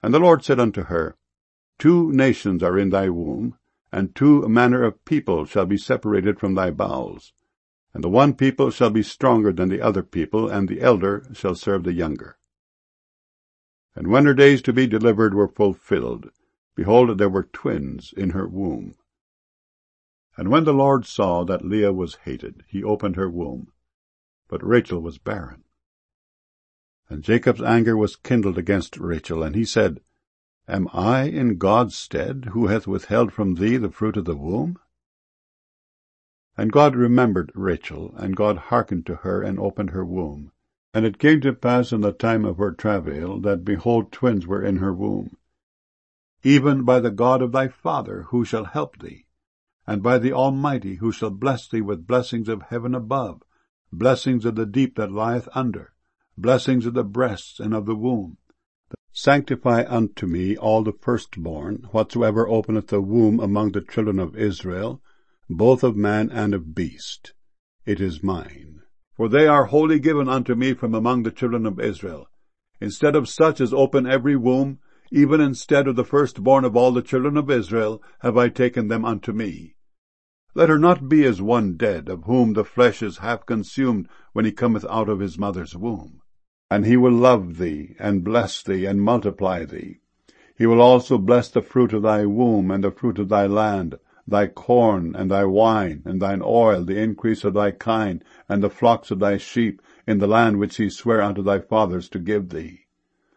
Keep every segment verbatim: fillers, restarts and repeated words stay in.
And the Lord said unto her, Two nations are in thy womb, and two manner of people shall be separated from thy bowels. And the one people shall be stronger than the other people, and the elder shall serve the younger. And when her days to be delivered were fulfilled, behold, there were twins in her womb. And when the Lord saw that Leah was hated, he opened her womb, but Rachel was barren. And Jacob's anger was kindled against Rachel, and he said, Am I in God's stead, who hath withheld from thee the fruit of the womb? And God remembered Rachel, and God hearkened to her, and opened her womb. And it came to pass in the time of her travail, that, behold, twins were in her womb. Even by the God of thy father, who shall help thee, and by the Almighty, who shall bless thee with blessings of heaven above, blessings of the deep that lieth under, blessings of the breasts and of the womb. Sanctify unto me all the firstborn, whatsoever openeth the womb among the children of Israel, both of man and of beast. It is mine. For they are wholly given unto me from among the children of Israel. Instead of such as open every womb, even instead of the firstborn of all the children of Israel, have I taken them unto me. Let her not be as one dead, of whom the flesh is half consumed when he cometh out of his mother's womb. And he will love thee, and bless thee, and multiply thee. He will also bless the fruit of thy womb, and the fruit of thy land, thy corn, and thy wine, and thine oil, the increase of thy kine, and the flocks of thy sheep, in the land which he sware unto thy fathers to give thee.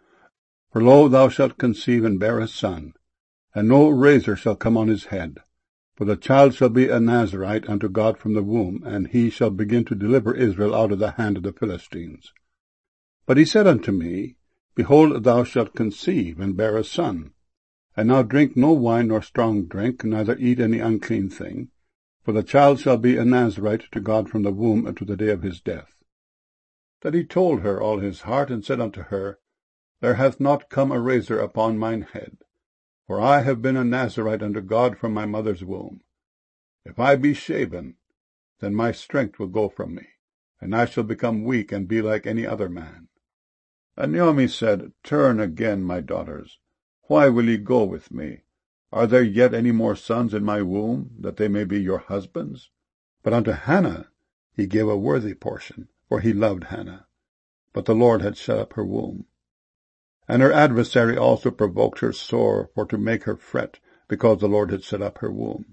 For lo, thou shalt conceive and bear a son, and no razor shall come on his head. For the child shall be a Nazarite unto God from the womb, and he shall begin to deliver Israel out of the hand of the Philistines. But he said unto me, Behold, thou shalt conceive, and bear a son. And now drink no wine nor strong drink, neither eat any unclean thing, for the child shall be a Nazarite to God from the womb unto the day of his death. That he told her all his heart, and said unto her, There hath not come a razor upon mine head, for I have been a Nazarite unto God from my mother's womb. If I be shaven, then my strength will go from me, and I shall become weak and be like any other man. And Naomi said, Turn again, my daughters. Why will ye go with me? Are there yet any more sons in my womb, that they may be your husbands? But unto Hannah he gave a worthy portion, for he loved Hannah. But the Lord had shut up her womb. And her adversary also provoked her sore, for to make her fret, because the Lord had shut up her womb.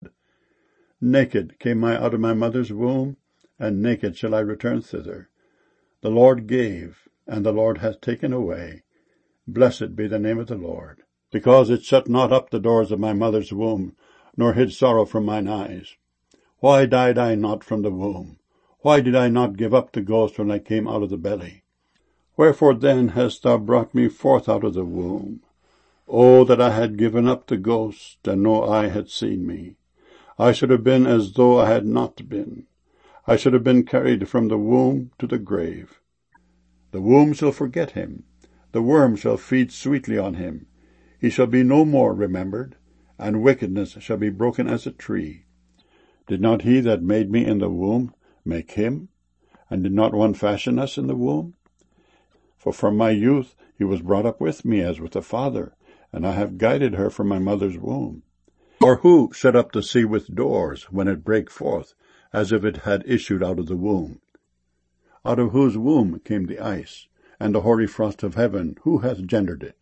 Naked came I out of my mother's womb, and naked shall I return thither. The Lord gave, and the Lord hath taken away. Blessed be the name of the Lord. Because it shut not up the doors of my mother's womb, nor hid sorrow from mine eyes. Why died I not from the womb? Why did I not give up the ghost when I came out of the belly? Wherefore then hast thou brought me forth out of the womb? O that I had given up the ghost, and no eye had seen me. I should have been as though I had not been. I should have been carried from the womb to the grave. The womb shall forget him. The worm shall feed sweetly on him. He shall be no more remembered, and wickedness shall be broken as a tree. Did not he that made me in the womb make him? And did not one fashion us in the womb? For from my youth he was brought up with me as with a father, and I have guided her from my mother's womb. Or who shut up the sea with doors when it brake forth, as if it had issued out of the womb? Out of whose womb came the ice, and the hoary frost of heaven? Who hath gendered it?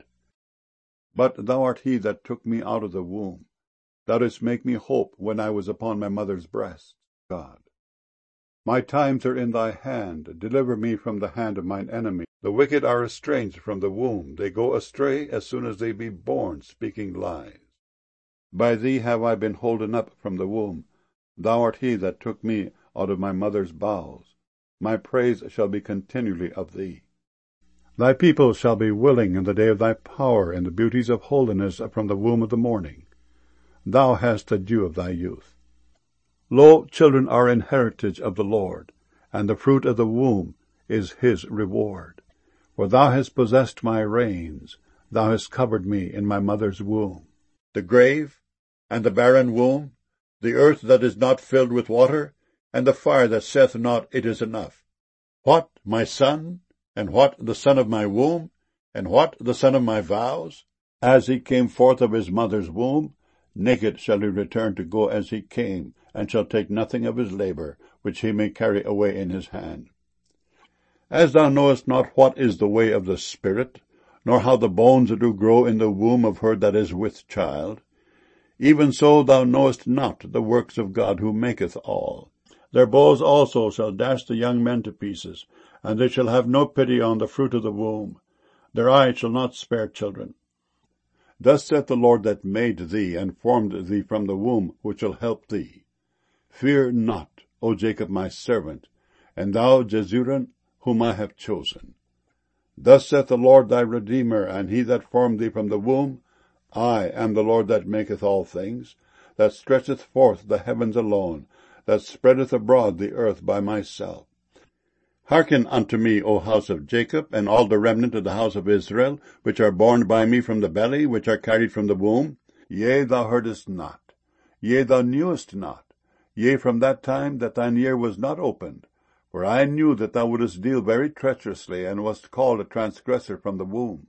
But thou art he that took me out of the womb. Thou didst make me hope when I was upon my mother's breast, God. My times are in thy hand. Deliver me from the hand of mine enemy. The wicked are estranged from the womb. They go astray as soon as they be born, speaking lies. By thee have I been holden up from the womb. Thou art he that took me out of my mother's bowels. My praise shall be continually of thee. Thy people shall be willing in the day of thy power, in the beauties of holiness from the womb of the morning. Thou hast the dew of thy youth. Lo, children are an heritage of the Lord, and the fruit of the womb is his reward. For thou hast possessed my reins, thou hast covered me in my mother's womb. The grave, and the barren womb, the earth that is not filled with water, and the fire that saith not, It is enough. What, my son, and what the son of my womb? And what the son of my vows? As he came forth of his mother's womb, naked shall he return to go as he came, and shall take nothing of his labor, which he may carry away in his hand. As thou knowest not what is the way of the Spirit, nor how the bones do grow in the womb of her that is with child, even so thou knowest not the works of God who maketh all. Their bows also shall dash the young men to pieces, and they shall have no pity on the fruit of the womb. Their eye shall not spare children. Thus saith the Lord that made thee, and formed thee from the womb, which shall help thee. Fear not, O Jacob my servant, and thou Jeshurun, whom I have chosen. Thus saith the Lord thy Redeemer, and he that formed thee from the womb, I am the Lord that maketh all things, that stretcheth forth the heavens alone, that spreadeth abroad the earth by myself. Hearken unto me, O house of Jacob, and all the remnant of the house of Israel, which are born by me from the belly, which are carried from the womb. Yea, thou heardest not. Yea, thou knewest not. Yea, from that time that thine ear was not opened. For I knew that thou wouldest deal very treacherously, and wast called a transgressor from the womb.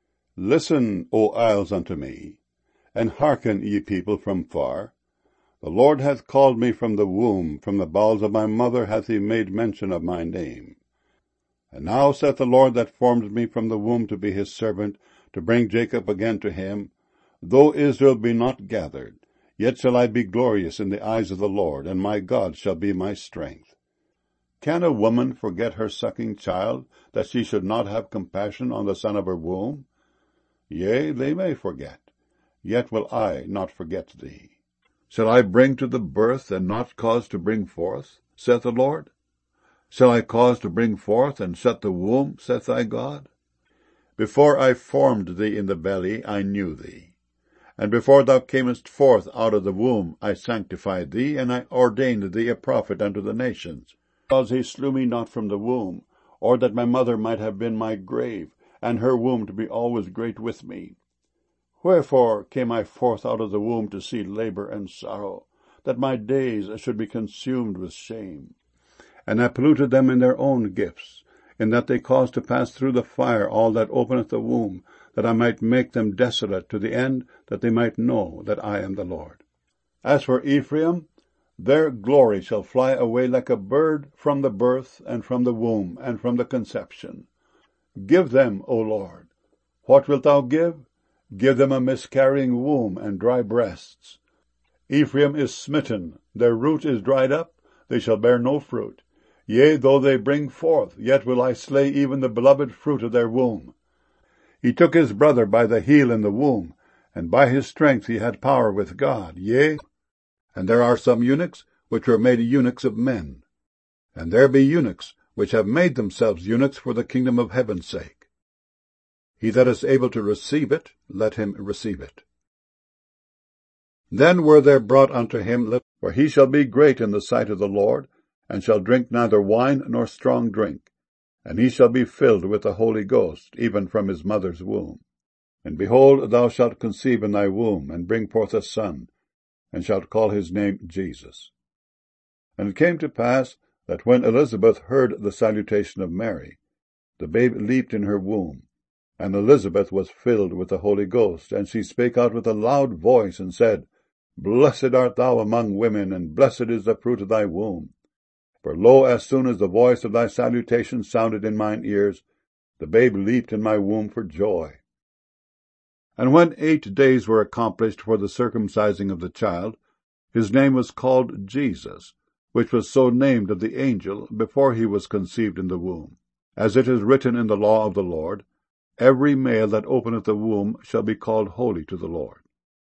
Listen, O isles, unto me, and hearken, ye people from far. The Lord hath called me from the womb, from the bowels of my mother hath he made mention of my name. And now saith the Lord that formed me from the womb to be his servant, to bring Jacob again to him, though Israel be not gathered, yet shall I be glorious in the eyes of the Lord, and my God shall be my strength. Can a woman forget her sucking child, that she should not have compassion on the son of her womb? Yea, they may forget, yet will I not forget thee. Shall I bring to the birth, and not cause to bring forth, saith the Lord? Shall I cause to bring forth, and shut the womb, saith thy God? Before I formed thee in the belly, I knew thee. And before thou camest forth out of the womb, I sanctified thee, and I ordained thee a prophet unto the nations. Because he slew me not from the womb, or that my mother might have been my grave, and her womb to be always great with me. Wherefore came I forth out of the womb to see labor and sorrow, that my days should be consumed with shame. And I polluted them in their own gifts, in that they caused to pass through the fire all that openeth the womb, that I might make them desolate, to the end that they might know that I am the Lord. As for Ephraim, their glory shall fly away like a bird from the birth, and from the womb, and from the conception. Give them, O Lord. What wilt thou give? Give them a miscarrying womb and dry breasts. Ephraim is smitten, their root is dried up, they shall bear no fruit. Yea, though they bring forth, yet will I slay even the beloved fruit of their womb. He took his brother by the heel in the womb, and by his strength he had power with God. Yea, and there are some eunuchs which were made eunuchs of men. And there be eunuchs which have made themselves eunuchs for the kingdom of heaven's sake. He that is able to receive it, let him receive it. Then were there brought unto him, for he shall be great in the sight of the Lord, and shall drink neither wine nor strong drink, and he shall be filled with the Holy Ghost, even from his mother's womb. And behold, thou shalt conceive in thy womb, and bring forth a son, and shalt call his name Jesus. And it came to pass, that when Elizabeth heard the salutation of Mary, the babe leaped in her womb, and Elizabeth was filled with the Holy Ghost, and she spake out with a loud voice, and said, Blessed art thou among women, and blessed is the fruit of thy womb. For lo, as soon as the voice of thy salutation sounded in mine ears, the babe leaped in my womb for joy. And when eight days were accomplished for the circumcising of the child, his name was called Jesus, which was so named of the angel before he was conceived in the womb. As it is written in the law of the Lord, Every male that openeth the womb shall be called holy to the Lord.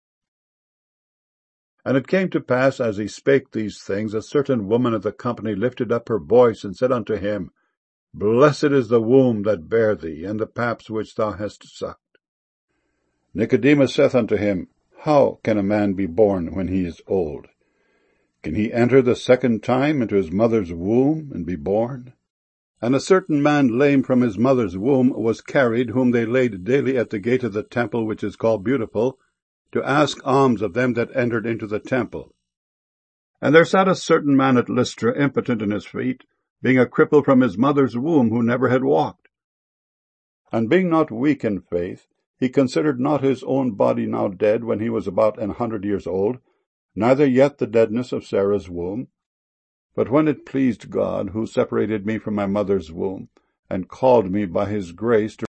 And it came to pass, as he spake these things, a certain woman of the company lifted up her voice, and said unto him, Blessed is the womb that bare thee, and the paps which thou hast sucked. Nicodemus saith unto him, How can a man be born when he is old? Can he enter the second time into his mother's womb, and be born? And a certain man lame from his mother's womb was carried, whom they laid daily at the gate of the temple which is called Beautiful, to ask alms of them that entered into the temple. And there sat a certain man at Lystra, impotent in his feet, being a cripple from his mother's womb, who never had walked. And being not weak in faith, he considered not his own body now dead when he was about an hundred years old, neither yet the deadness of Sarah's womb. But when it pleased God, who separated me from my mother's womb, and called me by his grace to